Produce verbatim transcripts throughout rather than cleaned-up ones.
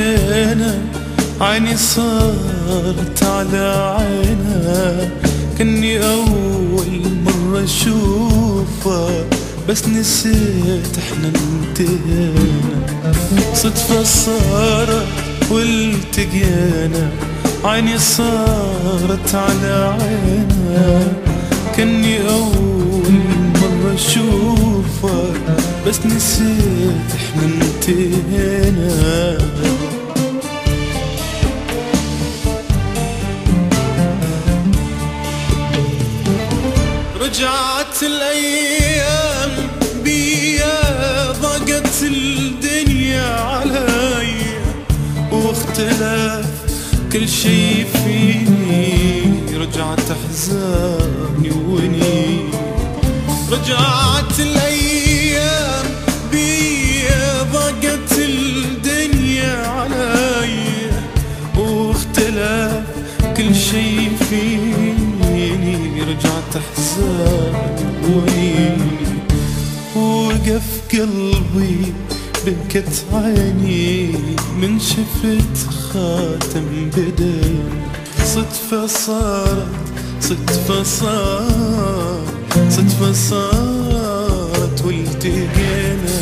والتقينا عيني صارت على عينها، كني أول مرة أشوفها بس نسيت احنا انتهينا. صدفة صارت والتقينا عيني صارت على عينها، كني أول مرة أشوفها بس نسيت احنا انتهينا. رجعت الأيام بيا ضاقت الدنيا علي، واختلف كل شي فيني، رجعت أحزاني وني. رجعت الأيام بيا ضاقت الدنيا علي، واختلف كل شي فيني، رجعت أحزاني وني. وقف قلبي بكت عيني من شفت خاتم بدين. صدفة صارت صدفة صارت صدفة صارت والتقينا.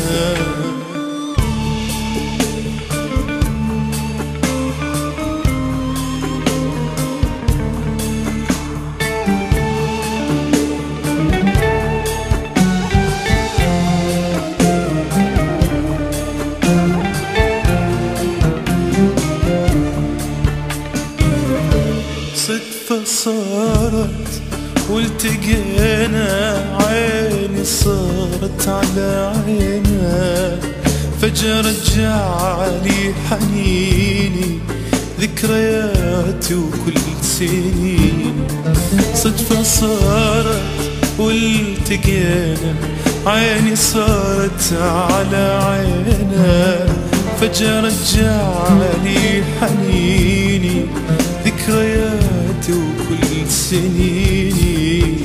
صدفة صارت والتقينا عيني صارت على عينها، فجأة رجعلي حنيني ذكرياتي وكل سنين. صدفة صارت والتقينا عيني صارت على عينها، فجأة رجعلي حنيني ذكرياتي وكل سنيني.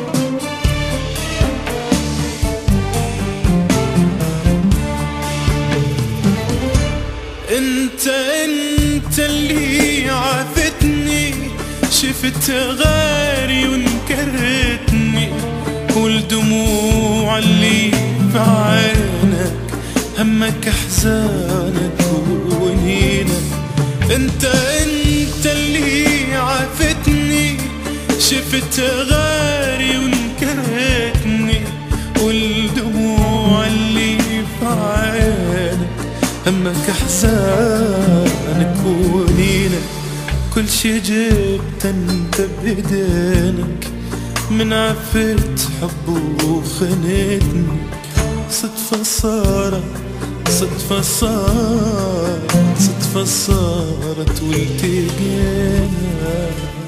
انت انت اللي عافتني، شفت غيري وانكرتني، والدموع اللي في عينك همك احزانك ونينك. انت انت اللي عافتني، شفت غيري وانكرتني، والدموع اللي في عينك همك احزانك ونينك. كل شي جبت انت بايدينك، من عفت حب وخنتني. صدفة صارت صدفة صارت صدفة صارت والتقينا.